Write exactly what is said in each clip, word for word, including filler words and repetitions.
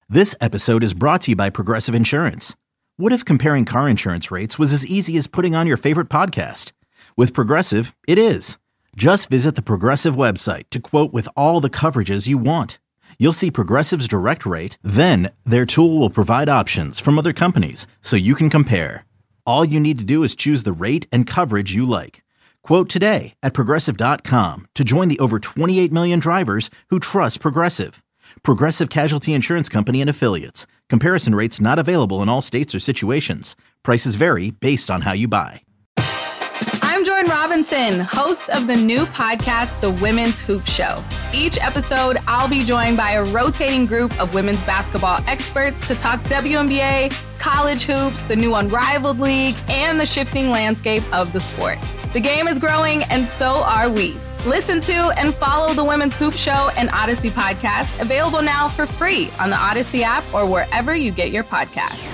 This episode is brought to you by Progressive Insurance. What if comparing car insurance rates was as easy as putting on your favorite podcast? With Progressive, it is. Just visit the Progressive website to quote with all the coverages you want. You'll see Progressive's direct rate, then their tool will provide options from other companies so you can compare. All you need to do is choose the rate and coverage you like. Quote today at progressive dot com to join the over twenty-eight million drivers who trust Progressive. Progressive Casualty Insurance Company and Affiliates. Comparison rates not available in all states or situations. Prices vary based on how you buy. I'm Jordan Robinson, host of the new podcast, The Women's Hoop Show. Each episode, I'll be joined by a rotating group of women's basketball experts to talk W N B A, college hoops, the new Unrivaled League, and the shifting landscape of the sport. The game is growing, and so are we. Listen to and follow the Women's Hoop Show and Odyssey podcast, available now for free on the Odyssey app or wherever you get your podcasts.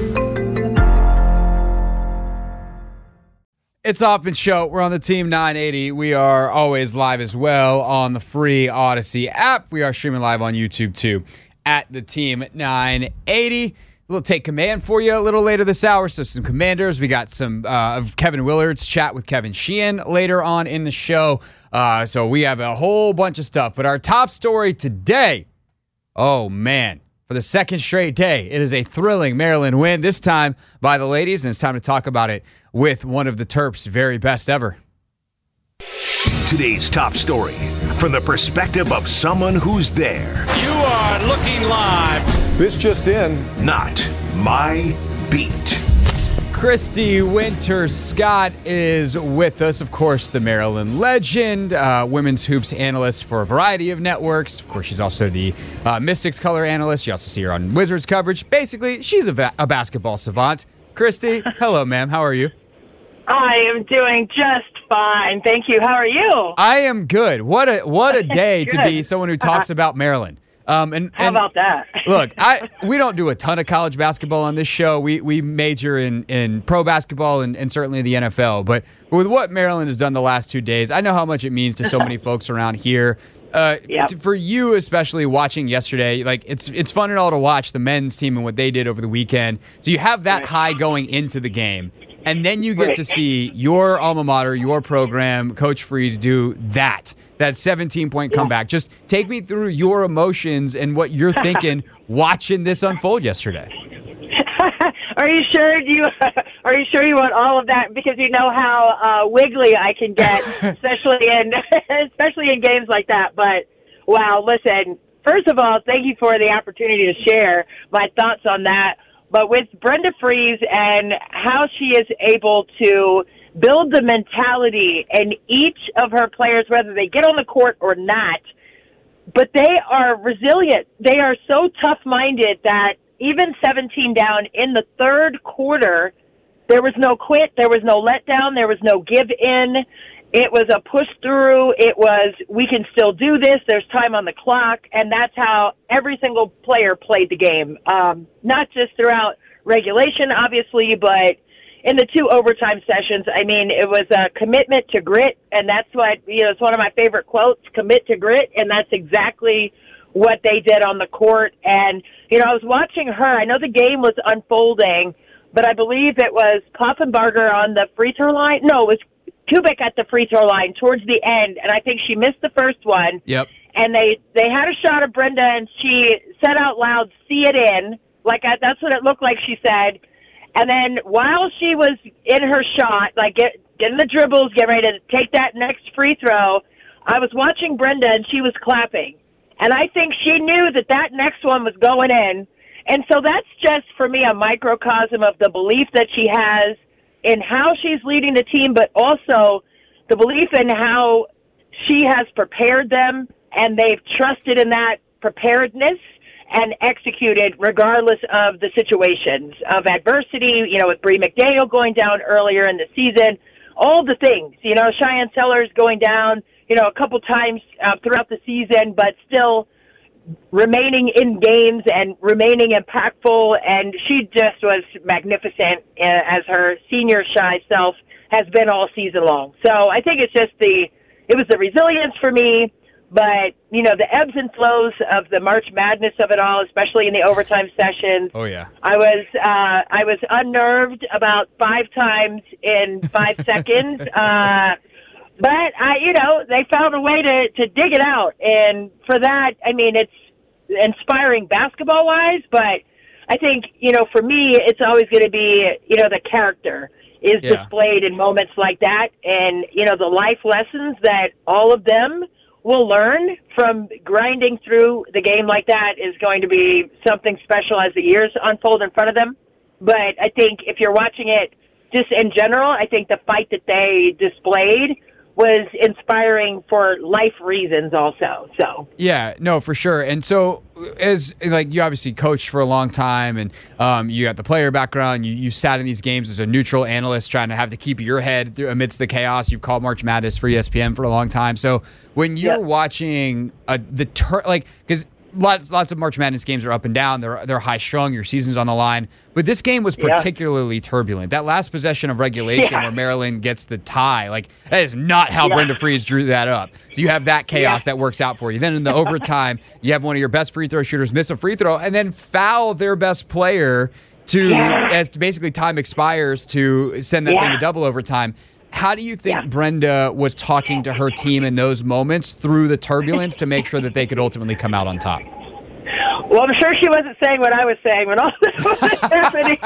It's Hoffman Show. We're on the Team nine eighty. We are always live as well on the free Odyssey app. We are streaming live on YouTube too at the Team nine eighty. We'll take command for you a little later this hour. So some commanders. We got some uh, of Kevin Willard's chat with Kevin Sheehan later on in the show. Uh, so we have a whole bunch of stuff. But our top story today, oh man, for the second straight day, it is a thrilling Maryland win, this time by the ladies. And it's time to talk about it with one of the Terps' very best ever. Today's top story from the perspective of someone who's there. You are looking live. This just in. Not my beat. Christy Winters Scott is with us. Of course, the Maryland legend, uh, women's hoops analyst for a variety of networks. Of course, she's also the uh, Mystics color analyst. You also see her on Wizards coverage. Basically, she's a, va- a basketball savant. Christy, hello, ma'am. How are you? I am doing just fine. Thank you. How are you? I am good. What a what a day to be someone who talks about Maryland. Um, and, How and about that? Look, I we don't do a ton of college basketball on this show. We we major in, in pro basketball and, and certainly the N F L. But with what Maryland has done the last two days, I know how much it means to so many folks around here. Uh, Yep. For you, especially watching yesterday, like it's it's fun and all to watch the men's team and what they did over the weekend. So you have that Right. high going into the game. And then you get Right. to see your alma mater, your program, Coach Freeze, do that, that seventeen-point comeback. Just take me through your emotions and what you're thinking watching this unfold yesterday. Are you sure you are you sure you want all of that? Because you know how uh, wiggly I can get, especially in especially in games like that. But wow, listen. First of all, thank you for the opportunity to share my thoughts on that. But with Brenda Freeze and how she is able to build the mentality in each of her players, whether they get on the court or not, but they are resilient. They are so tough-minded that even seventeen down in the third quarter, there was no quit, there was no letdown, there was no give in. It was a push through. It was, we can still do this. There's time on the clock. And that's how every single player played the game. Um, not just throughout regulation, obviously, but in the two overtime sessions. I mean, it was a commitment to grit. And that's what, you know, it's one of my favorite quotes, commit to grit. And that's exactly what they did on the court. And, you know, I was watching her. I know the game was unfolding, but I believe it was Poffenbarger on the free throw line. No, it was Kubik at the free throw line towards the end, and I think she missed the first one. Yep. And they, they had a shot of Brenda, and she said out loud, "See it in." Like, I, that's what it looked like, she said. And then while she was in her shot, like get, getting the dribbles, getting ready to take that next free throw, I was watching Brenda, and she was clapping. And I think she knew that that next one was going in. And so that's just, for me, a microcosm of the belief that she has in how she's leading the team, but also the belief in how she has prepared them, and they've trusted in that preparedness and executed regardless of the situations of adversity, you know, with Bree McDaniel going down earlier in the season, all the things, you know, Cheyenne Sellers going down, you know, a couple times uh, throughout the season, but still remaining in games and remaining impactful. And she just was magnificent as her senior shy self has been all season long. So I think it's just the, it was the resilience for me, But, you know, the ebbs and flows of the March Madness of it all, especially in the overtime sessions. Oh, yeah. I was uh, I was unnerved about five times in five seconds. Uh, but, I, you know, they found a way to, to dig it out. And for that, I mean, it's inspiring basketball-wise, but I think, you know, for me, it's always going to be, you know, the character is Yeah. displayed in moments like that. And, you know, the life lessons that all of them will learn from grinding through the game like that is going to be something special as the years unfold in front of them. But I think if you're watching it just in general, I think the fight that they displayed was inspiring for life reasons also. So Yeah, no, for sure. And so, as like you obviously coached for a long time, and um, you got the player background. You you sat in these games as a neutral analyst, trying to have to keep your head through, amidst the chaos. You've called March Madness for E S P N for a long time. So when you're Yeah. watching a, the tur- like because. Lots, lots of March Madness games are up and down. They're they're high strung. Your season's on the line. But this game was Yeah. particularly turbulent. That last possession of regulation Yeah. where Maryland gets the tie, like that is not how Yeah. Brenda Freeze drew that up. So you have that chaos Yeah. that works out for you. Then in the overtime, you have one of your best free throw shooters miss a free throw and then foul their best player to Yeah. as basically time expires to send that Yeah. thing to double overtime. How do you think Yeah. Brenda was talking to her team in those moments through the turbulence to make sure that they could ultimately come out on top? Well, I'm sure she wasn't saying what I was saying when all this was happening.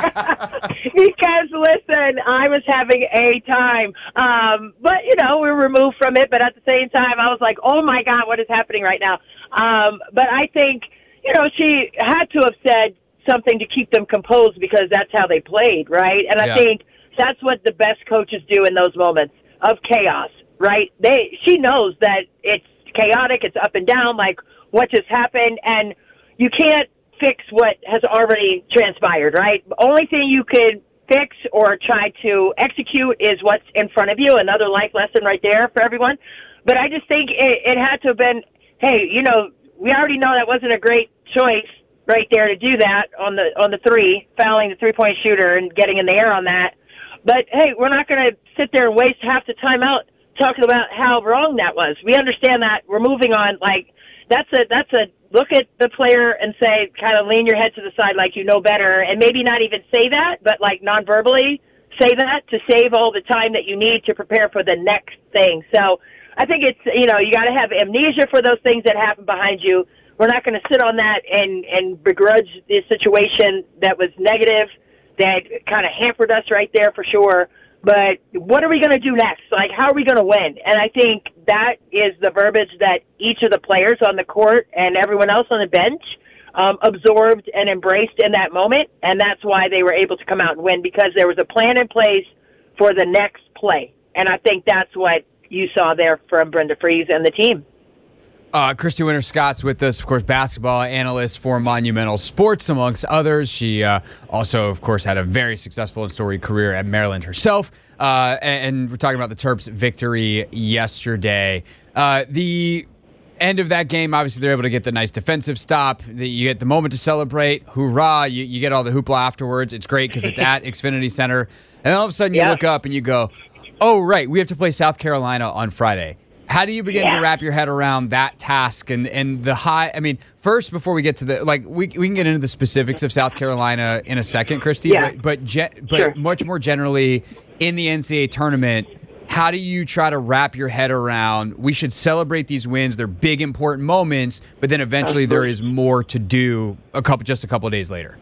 Because, listen, I was having a time. Um, but, you know, we were removed from it. But at the same time, I was like, oh, my God, what is happening right now? Um, but I think, you know, she had to have said something to keep them composed because that's how they played, right? And Yeah. I think that's what the best coaches do in those moments of chaos, right? They, she knows that it's chaotic, it's up and down, like what just happened, and you can't fix what has already transpired, right? The only thing you could fix or try to execute is what's in front of you. Another life lesson right there for everyone. But I just think it, it had to have been, hey, you know, we already know that wasn't a great choice right there to do that on the on the three, fouling the three-point shooter and getting in the air on that. But, hey, we're not going to sit there and waste half the time out talking about how wrong that was. We understand that. We're moving on. Like, that's a that's a look at the player and say, kind of lean your head to the side like you know better, and maybe not even say that, but like non-verbally say that to save all the time that you need to prepare for the next thing. So I think it's, you know, you got to have amnesia for those things that happen behind you. We're not going to sit on that and, and begrudge the situation that was negative, that kind of hampered us right there for sure. But what are we going to do next? Like, how are we going to win? And I think that is the verbiage that each of the players on the court and everyone else on the bench um, absorbed and embraced in that moment. And that's why they were able to come out and win, because there was a plan in place for the next play. And I think that's what you saw there from Brenda Freeze and the team. Uh, Christy Winter Scott's with us, of course, basketball analyst for Monumental Sports, amongst others. She uh, also, of course, had a very successful and storied career at Maryland herself. Uh, and, and we're talking about the Terps' victory yesterday. Uh, the end of that game, obviously, they're able to get the nice defensive stop. The, you get the moment to celebrate. Hoorah. You, you get all the hoopla afterwards. It's great because it's at Xfinity Center. And then all of a sudden, you Yeah. look up and you go, oh, right, we have to play South Carolina on Friday. How do you begin Yeah. to wrap your head around that task and, and the high? I mean, first, before we get to the, like, we we can get into the specifics of South Carolina in a second, Christy, Yeah. but but, ge- but Sure. much more generally in the N C double A tournament, how do you try to wrap your head around, we should celebrate these wins, they're big, important moments, but then eventually there is more to do a couple just a couple of days later?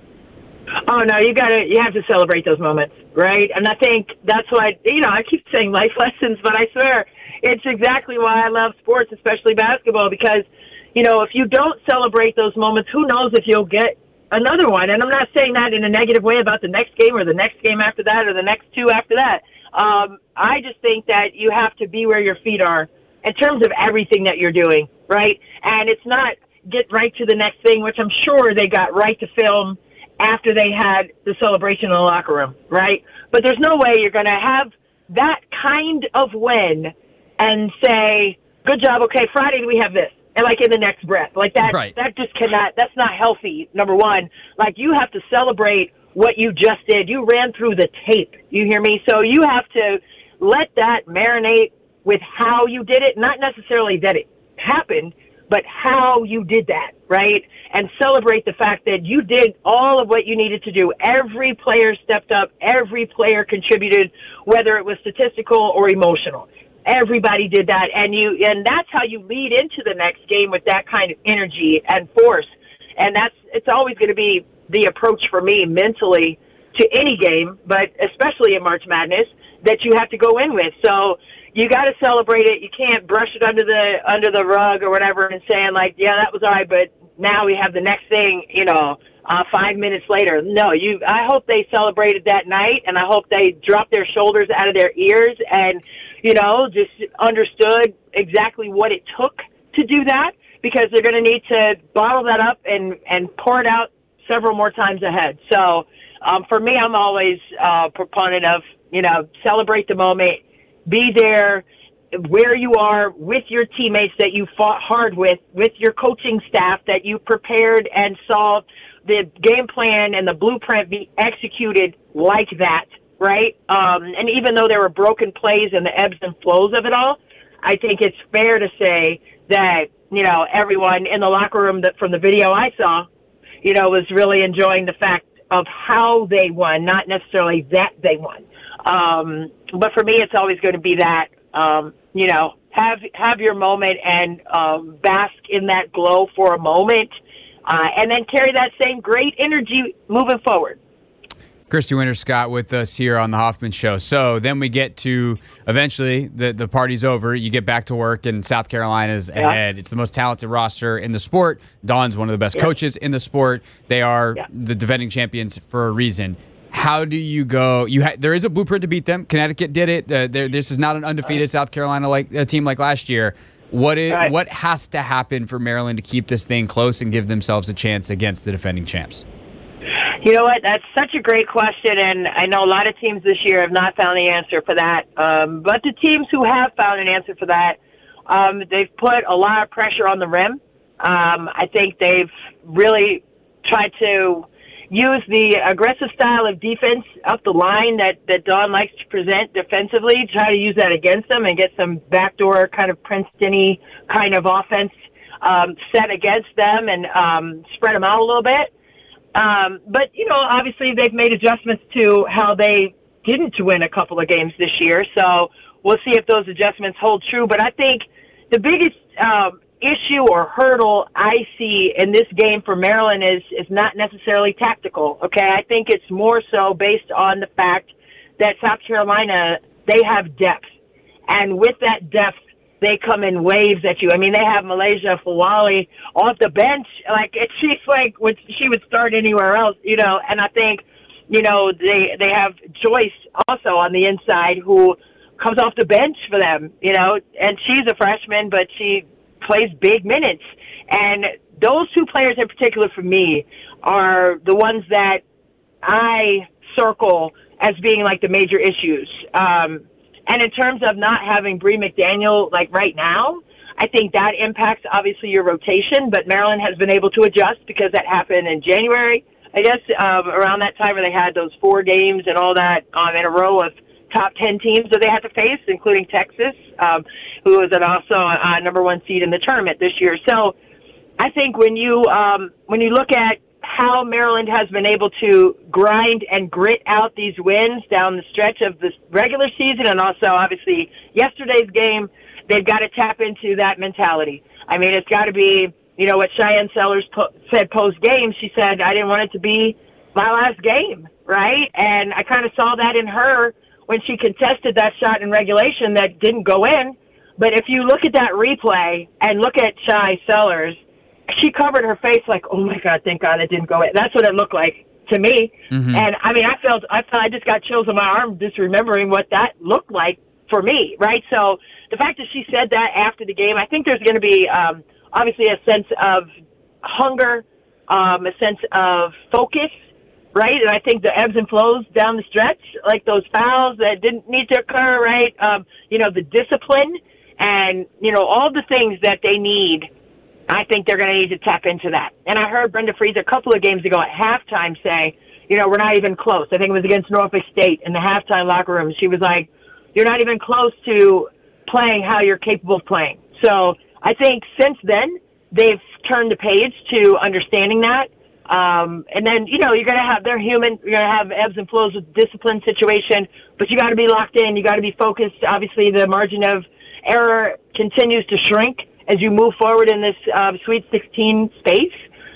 Oh no, you gotta, you have to celebrate those moments, right? And I think that's why, you know, I keep saying life lessons, but I swear it's exactly why I love sports, especially basketball, because, you know, if you don't celebrate those moments, who knows if you'll get another one. And I'm not saying that in a negative way about the next game or the next game after that or the next two after that. Um, I just think that you have to be where your feet are in terms of everything that you're doing, right? And it's not get right to the next thing, which I'm sure they got right to film after they had the celebration in the locker room, right? But there's no way you're going to have that kind of win and say, good job, okay, Friday we have this, and like in the next breath. Like that, Right. that just cannot, that's not healthy, number one. Like you have to celebrate what you just did. You ran through the tape, you hear me? So you have to let that marinate with how you did it, not necessarily that it happened, but how you did that, right? And celebrate the fact that you did all of what you needed to do. Every player stepped up. Every player contributed, whether it was statistical or emotional. Everybody did that, and you, and that's how you lead into the next game with that kind of energy and force. And that's, it's always going to be the approach for me mentally to any game, but especially in March Madness, that you have to go in with. So you got to celebrate it. You can't brush it under the under the rug or whatever and saying like, yeah, that was all right, but now we have the next thing, you know, uh, five minutes later. No, you. I hope they celebrated that night, and I hope they dropped their shoulders out of their ears and, you know, just understood exactly what it took to do that, because they're going to need to bottle that up and, and pour it out several more times ahead. So um, for me, I'm always a uh, proponent of, you know, celebrate the moment, be there where you are with your teammates that you fought hard with, with your coaching staff that you prepared and saw the game plan and the blueprint be executed like that, right? Um, and even though there were broken plays and the ebbs and flows of it all, I think it's fair to say that, you know, everyone in the locker room that from the video I saw, you know, was really enjoying the fact of how they won, not necessarily that they won. Um, but for me, it's always going to be that, um, you know, have have your moment and um, bask in that glow for a moment, uh, and then carry that same great energy moving forward. Christy Winter-Scott with us here on the Hoffman Show. So then we get to, eventually, the, the party's over. You get back to work, and South Carolina's yeah. ahead. It's the most talented roster in the sport. Dawn's one of the best yeah. coaches in the sport. They are yeah. the defending champions for a reason. How do you go? You ha- There is a blueprint to beat them. Connecticut did it. Uh, this is not an undefeated right. South Carolina like a team like last year. What is, right. what has to happen for Maryland to keep this thing close and give themselves a chance against the defending champs? You know what? That's such a great question, and I know a lot of teams this year have not found the answer for that. Um, but the teams who have found an answer for that, um, they've put a lot of pressure on the rim. Um, I think they've really tried to use the aggressive style of defense up the line that, that Dawn likes to present defensively, try to use that against them and get some backdoor kind of Princeton-y kind of offense um, set against them and um, spread them out a little bit. Um, but, you know, obviously they've made adjustments to how they didn't win a couple of games this year. So we'll see if those adjustments hold true. But I think the biggest um, issue or hurdle I see in this game for Maryland is, is not necessarily tactical. Okay. I think it's more so based on the fact that South Carolina, they have depth. And with that depth, they come in waves at you. I mean, they have Malaysia Fulali off the bench. Like, it, she's like, she would start anywhere else, you know. And I think, you know, they they have Joyce also on the inside who comes off the bench for them, you know. And she's a freshman, but she plays big minutes. And those two players in particular for me are the ones that I circle as being like the major issues. Um And in terms of not having Bree McDaniel, like right now, I think that impacts, obviously, your rotation. But Maryland has been able to adjust because that happened in January, I guess, um, around that time where they had those four games and all that um, in a row of top ten teams that they had to face, including Texas, um, who was an also a number one seed in the tournament this year. So I think when you um, when you look at how Maryland has been able to grind and grit out these wins down the stretch of this regular season and also, obviously, yesterday's game, they've got to tap into that mentality. I mean, it's got to be, you know, what Cheyenne Sellers po- said post-game. She said, I didn't want it to be my last game, right? And I kind of saw that in her when she contested that shot in regulation that didn't go in. But if you look at that replay and look at Cheyenne Sellers, she covered her face like, oh my God, thank God it didn't go in. That's what it looked like to me. Mm-hmm. And I mean, I felt, I felt, I just got chills on my arm just remembering what that looked like for me, right? So the fact that she said that after the game, I think there's going to be um, obviously a sense of hunger, um, a sense of focus, right? And I think the ebbs and flows down the stretch, like those fouls that didn't need to occur, right? Um, you know, the discipline and, you know, all the things that they need. I think they're going to need to tap into that. And I heard Brenda Frese a couple of games ago at halftime say, you know, we're not even close. I think it was against Norfolk State in the halftime locker room. She was like, you're not even close to playing how you're capable of playing. So I think since then, they've turned the page to understanding that. Um, and then, you know, you're going to have, they're human, you're going to have ebbs and flows with discipline situation, but you got to be locked in, you got to be focused. Obviously, the margin of error continues to shrink as you move forward in this uh, Sweet sixteen space.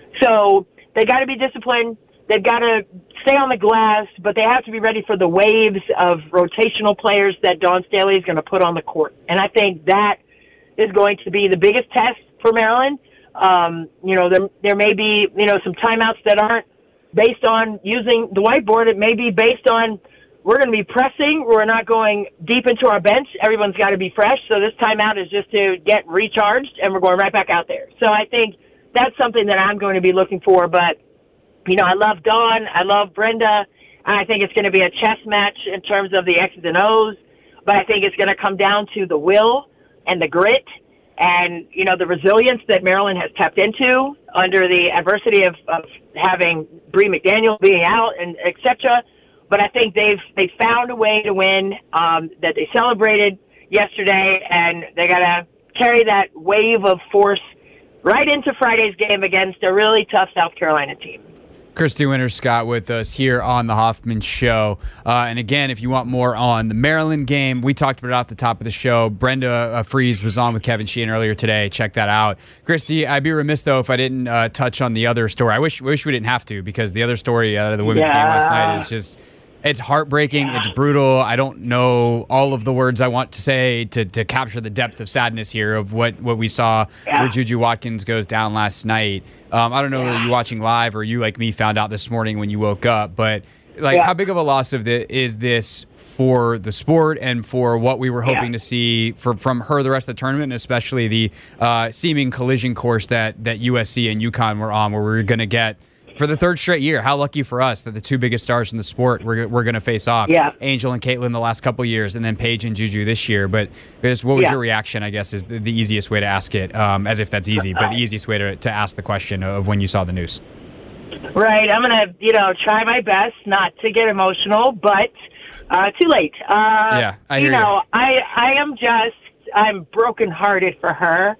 So they got to be disciplined. They've got to stay on the glass, but they have to be ready for the waves of rotational players that Dawn Staley is going to put on the court. And I think that is going to be the biggest test for Maryland. Um, you know, there, there may be, you know, some timeouts that aren't based on using the whiteboard. It may be based on we're going to be pressing. We're not going deep into our bench. Everyone's got to be fresh. So this timeout is just to get recharged, and we're going right back out there. So I think that's something that I'm going to be looking for. But, you know, I love Dawn. I love Brenda. And I think it's going to be a chess match in terms of the X's and O's. But I think it's going to come down to the will and the grit and, you know, the resilience that Maryland has tapped into under the adversity of, of having Bree McDaniel being out and et cetera. But I think they've they found a way to win, um, that they celebrated yesterday, and they got to carry that wave of force right into Friday's game against a really tough South Carolina team. Christy Winter-Scott with us here on the Hoffman Show. Uh, and again, if you want more on the Maryland game, we talked about it off the top of the show. Brenda uh, Fries was on with Kevin Sheehan earlier today. Check that out. Christy, I'd be remiss, though, if I didn't uh, touch on the other story. I wish wish we didn't have to, because the other story out of the women's yeah. game last night is just... It's heartbreaking. It's brutal. I don't know all of the words I want to say to, to capture the depth of sadness here of what, what we saw yeah. where Juju Watkins goes down last night. Um, I don't know yeah. whether you're watching live or you, like me, found out this morning when you woke up. But like, yeah. how big of a loss of the, is this for the sport and for what we were hoping yeah. to see for, from her the rest of the tournament, and especially the uh, seeming collision course that, that U S C and UConn were on, where we were going to get for the third straight year. How lucky for us that the two biggest stars in the sport were, were going to face off. Yeah. Angel and Caitlin the last couple of years, and then Paige and Juju this year. But just what was yeah. your reaction, I guess, is the, the easiest way to ask it, um, as if that's easy, but the easiest way to, to ask the question of when you saw the news. Right. I'm going to, you know, try my best not to get emotional, but uh, too late. Uh, yeah, I hear you know, you. I, I am just, I'm brokenhearted for her.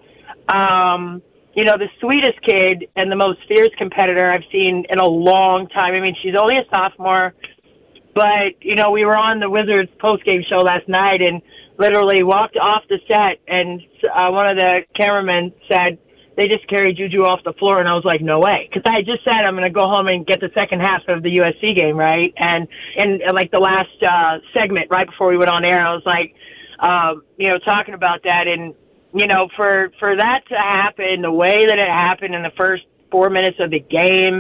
Um, You know, the sweetest kid and the most fierce competitor I've seen in a long time. I mean, she's only a sophomore, but, you know, we were on the Wizards post-game show last night and literally walked off the set, and uh, one of the cameramen said they just carried Juju off the floor, and I was like, no way. Because I just said I'm going to go home and get the second half of the U S C game, right? And, and, and like, the last uh, segment right before we went on air, I was like, um, you know, talking about that, and you know, for, for that to happen, the way that it happened in the first four minutes of the game,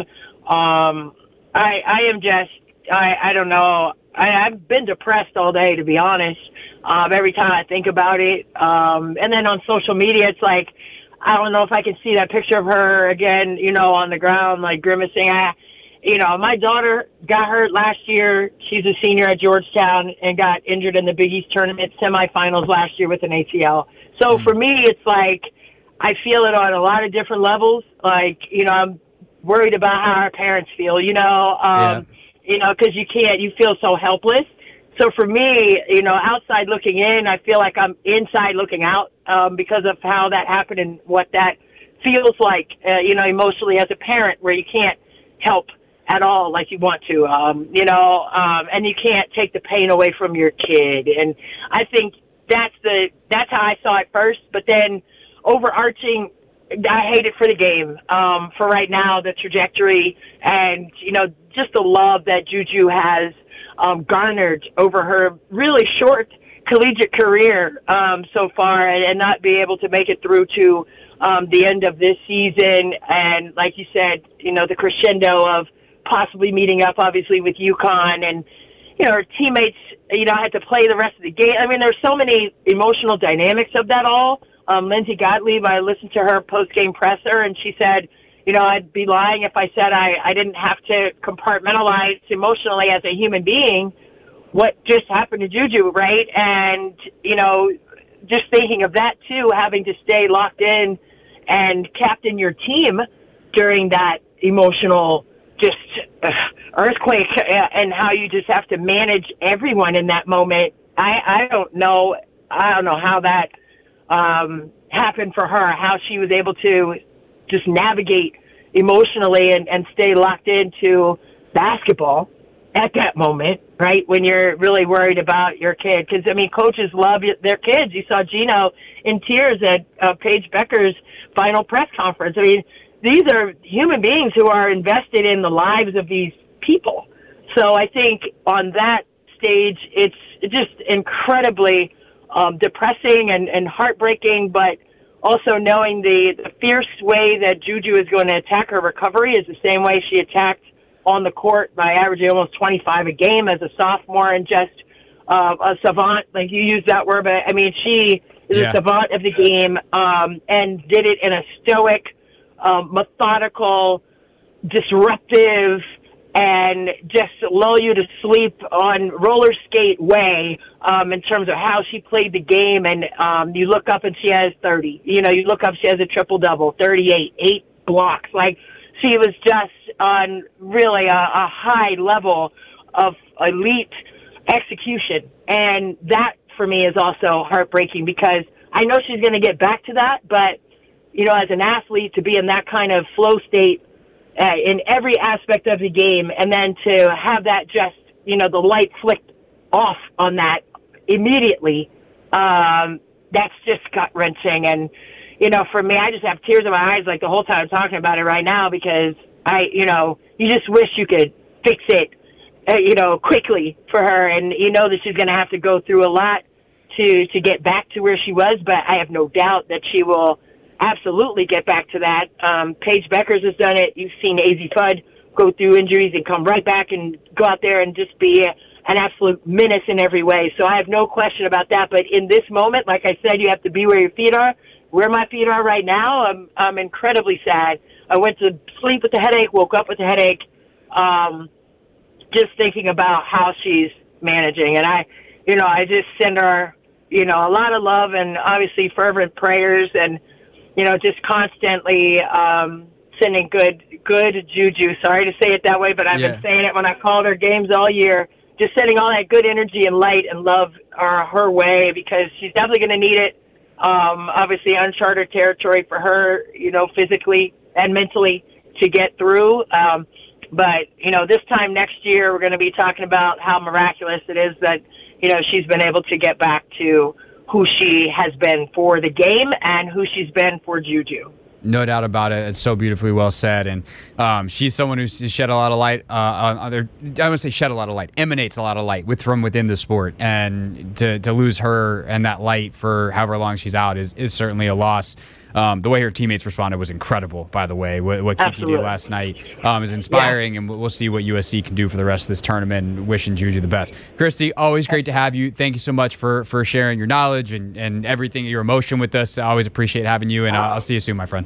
um, I, I am just, I, I don't know. I, I've been depressed all day, to be honest, um, every time I think about it. Um, and then on social media, it's like, I don't know if I can see that picture of her again, you know, on the ground, like grimacing. I, you know, my daughter got hurt last year. She's a senior at Georgetown and got injured in the Big East tournament semifinals last year with an A C L. So for me, it's like I feel it on a lot of different levels. Like, you know, I'm worried about how our parents feel, you know, um, yeah. you know, because you can't, you feel so helpless. So for me, you know, outside looking in, I feel like I'm inside looking out um, because of how that happened and what that feels like, uh, you know, emotionally as a parent, where you can't help at all like you want to, um, you know, um, and you can't take the pain away from your kid. And I think that's the that's how I saw it first. But then overarching, I hate it for the game, um, for right now, the trajectory, and, you know, just the love that Juju has um, garnered over her really short collegiate career um, so far, and, and not be able to make it through to um, the end of this season. And like you said, you know, the crescendo of possibly meeting up, obviously, with UConn, and, you know, her teammates, you know, had to play the rest of the game. I mean, there's so many emotional dynamics of that all. Um, Lindsey Gottlieb, I listened to her post-game presser, and she said, you know, I'd be lying if I said I, I didn't have to compartmentalize emotionally as a human being what just happened to Juju, right? And, you know, just thinking of that, too, having to stay locked in and captain your team during that emotional just uh, earthquake, and how you just have to manage everyone in that moment. I, I don't know. I don't know how that um, happened for her, how she was able to just navigate emotionally and, and stay locked into basketball at that moment, right, when you're really worried about your kid. Because, I mean, coaches love their kids. You saw Gino in tears at uh, Paige Becker's final press conference. I mean, these are human beings who are invested in the lives of these people. So I think on that stage, it's just incredibly um, depressing and, and heartbreaking, but also knowing the, the fierce way that Juju is going to attack her recovery is the same way she attacked on the court by averaging almost twenty-five a game as a sophomore and just uh, a savant, like you used that word, but I mean, she is yeah. a savant of the game um, and did it in a stoic, um, methodical, disruptive, and just lull you to sleep on roller skate way um, in terms of how she played the game. And um, you look up and she has thirty. You know, you look up, she has a triple-double, thirty-eight, eight blocks. Like, she was just on really a, a high level of elite execution. And that, for me, is also heartbreaking because I know she's going to get back to that. But, you know, as an athlete, to be in that kind of flow state uh, in every aspect of the game, and then to have that just, you know, the light flicked off on that immediately, um, that's just gut-wrenching. And, you know, for me, I just have tears in my eyes like the whole time I'm talking about it right now because I, you know, you just wish you could fix it, uh, you know, quickly for her. And you know that she's going to have to go through a lot to, to get back to where she was, but I have no doubt that she will absolutely get back to that. Um, Paige Beckers has done it. You've seen A Z Fudd go through injuries and come right back and go out there and just be a, an absolute menace in every way. So I have no question about that. But in this moment, like I said, you have to be where your feet are. Where my feet are right now, I'm I'm incredibly sad. I went to sleep with a headache, woke up with a headache, um, just thinking about how she's managing. And I, you know, I just send her, you know, a lot of love and obviously fervent prayers and, you know, just constantly um, sending good, good juju. Sorry to say it that way, but I've yeah. been saying it when I called her games all year. Just sending all that good energy and light and love uh, her way because she's definitely going to need it. Um, obviously uncharted territory for her, you know, physically and mentally to get through. Um, but, you know, this time next year, we're going to be talking about how miraculous it is that, you know, she's been able to get back to who she has been for the game and who she's been for Juju. No doubt about it. It's so beautifully well said. And um, she's someone who's shed a lot of light uh, on other, I wouldn't say shed a lot of light, emanates a lot of light with from within the sport. And to, to lose her and that light for however long she's out is, is certainly a loss. Um, the way her teammates responded was incredible, by the way. What, what Kiki did last night um, is inspiring, yeah. and we'll see what U S C can do for the rest of this tournament. Wishing Juju the best. Christy, always great to have you. Thank you so much for, for sharing your knowledge and, and everything, your emotion with us. I always appreciate having you, and I'll, I'll see you soon, my friend.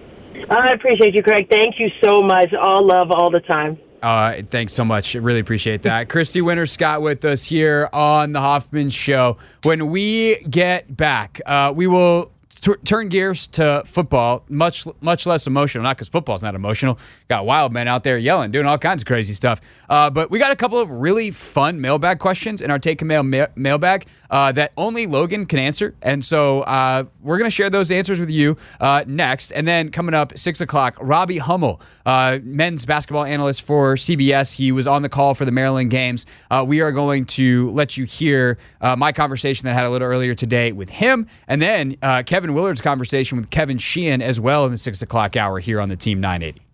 I appreciate you, Craig. Thank you so much. All love all the time. Uh, thanks so much. I really appreciate that. Christy Winters-Scott with us here on the Hoffman Show. When we get back, uh, we will t- turn gears to football, much much less emotional. Not because football's not emotional. Got wild men out there yelling, doing all kinds of crazy stuff. Uh, but we got a couple of really fun mailbag questions in our Take a Mail ma- mailbag uh, that only Logan can answer. And so uh, we're going to share those answers with you uh, next. And then coming up, six o'clock, Robbie Hummel, uh, men's basketball analyst for C B S. He was on the call for the Maryland games. Uh, we are going to let you hear uh, my conversation that I had a little earlier today with him. And then uh, Kevin Willard's conversation with Kevin Sheehan as well in the six o'clock hour here on the Team nine eighty.